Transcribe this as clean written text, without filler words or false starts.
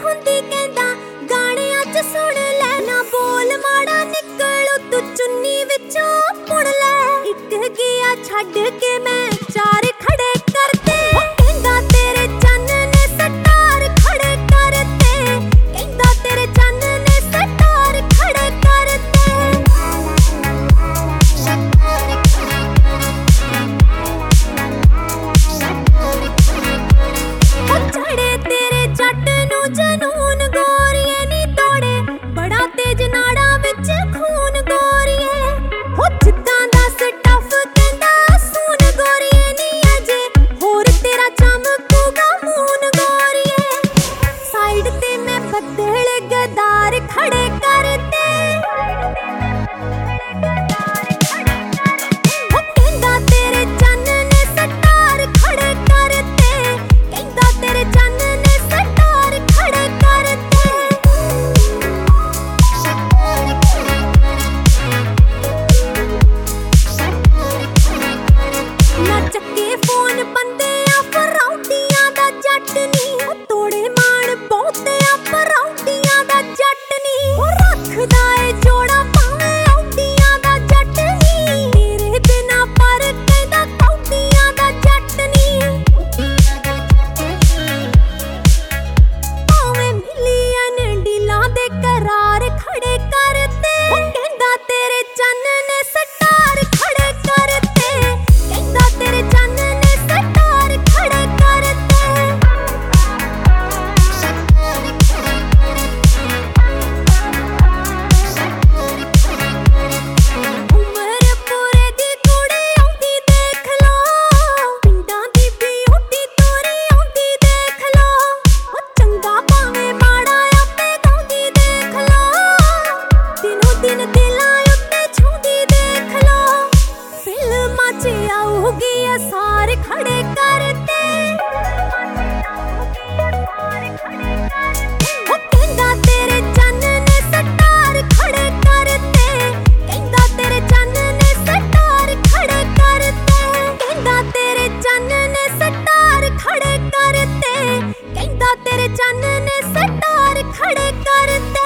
ਹੁੰਦੀ ਕਹਿੰਦਾ ਗਾਣਿਆਂ 'ਚ ਸੁਣ ਲੈ ਨਾ ਬੋਲ ਮਾੜਾ ਨਿਕਲੂ ਤੂੰ ਚੁੰਨੀ ਵਿੱਚੋਂ ਪੁਣ ਲੈ ਇੱਕ ਗਿਆ ਛੱਡ ਕੇ ਮੈਂ ਚਾਰ ਖੜੇ ਕਰਤੇ ਕਹਿੰਦਾ ਤੇਰੇ ਚੰਨ ਨੇ ਸਟਾਰ ਖੜੇ ਕਰਤੇ ਕਹਿੰਦਾ ਤੇਰੇ ਚੰਨ ਨੇ ਸਟਾਰ ਖੜੇ ਕਰਤੇ ਚੜੇ ਤੇਰੇ ਜੱਟ ਨੂੰ ਜਨੂਨ ਗੋਰੀਏ ਨੀ ਤੋੜੇ ਬੜਾ ਤੇਜ ਨਾੜਾਂ ਵਿੱਚ ਖੂਨ ਗੋਰੀਏ ਹੋ ਜਿੱਦਾਂ ਦਾ ਸਟਫ ਕਹਿੰਦਾ ਸੂਨ ਗੋਰੀਏ ਨੀ ਅਜੇ ਹੋਰ ਤੇਰਾ ਚਮਕੂਗਾ ਮੂਨ ਗੋਰੀਏ ਸਾਈਡ ਤੇ ਮੈਂ ਬੱਦਲ ਗਦਾਰ ਖੜੇ ਕਰਤੇ ਹੋ ਕਹਿੰਦਾ ਤੇਰੇ ਚੰਨ ਨੇ ਸਟਾਰ ਖੜੇ ਕਰਤੇ ਕਹਿੰਦਾ ਤੇਰੇ ਚੰਨ ਨੇ ਸਟਾਰ ਖੜੇ ਕਰਤੇ ਨਾ ਚੱਕੇ ਫੋਨ ਬੰਦੇ ਆ ਫਰੌਂਟੀਆਂ ਦਾ ਜੱਟ ਨੀ ਤੋੜੇ ਮਾਣ ਬਹੁਤੇ ਆ ਫਰੌਂਟੀਆਂ ਦਾ ਜੱਟ ਨੀ ਉਹ ਰੱਖਦਾ ਏ ਜੋੜਾ ਭਾਵੇਂ ਔਂਟੀਆਂ ਦਾ ਜੱਟ ਨੀ ਤੇਰੇ ਬਿਨਾ ਪਰ ਕਹਿੰਦਾ ਕੌਂਟੀਆਂ ਦਾ ਜੱਟ ਨੀ ਭਾਵੇਂ ਮਿਲੀਅਨ ਡੀਲਾਂ ਦੇ ਕਰਾਰ ਖੜੇ ਕਰਤੇ ਉਹ ਕਹਿੰਦਾ ਤੇਰੇ ਚੰਨ ਨੇ ਸਟਾਰ ਖੜੇ ਕਰਤੇ ਕਹਿੰਦਾ ਤੇਰੇ ਚੰਨ ਨੇ ਸਟਾਰ ਖੜੇ ਕਰਤੇ ਉਮਰ ਪੂਰੇ ਦੀ ਕੁੜੀ ਆਉਂਦੀ ਦੇਖ ਲੋ ਪਿੰਡਾਂ ਦੀ ਬਿਊਟੀ ਤੋਰੀ ਆਉਂਦੀ ਦੇਖ ਲੋ ਉਹ ਚੰਗਾ ਭਾਵੇਂ ਮਾੜਾ ਆਪੇ ਗਾਉਂਦੀ ਦੇਖ ਲੋ ਦਿਨੋਂ ਦਿਨ ਦਿਲਾਂ ਉੱਤੇ ਛਾਉਂਦੀ ਦੇਖ ਲੋ ਫਿਲਮਾਂ 'ਚ ਆਊਗੀ ਅਸਾਰ ਖੜੇ ਕਰਤੇ ਉਹ ਕਹਿੰਦਾ ਤੇਰੇ ਚੰਨ ਨੇ ਸਟਾਰ ਖੜੇ ਕਰਤੇ ਕਹਿੰਦਾ ਤੇਰੇ ਚੰਨ ਨੇ ਸਟਾਰ ਖੜੇ ਕਰਤੇ ਕਹਿੰਦਾ ਤੇਰੇ ਚੰਨ ਨੇ ਸਟਾਰ ਖੜੇ ਕਰਤੇ ਕਹਿੰਦਾ ਤੇਰੇ ਚੰਨ ਨੇ ਸਟਾਰ ਖੜੇ ਕਰਤੇ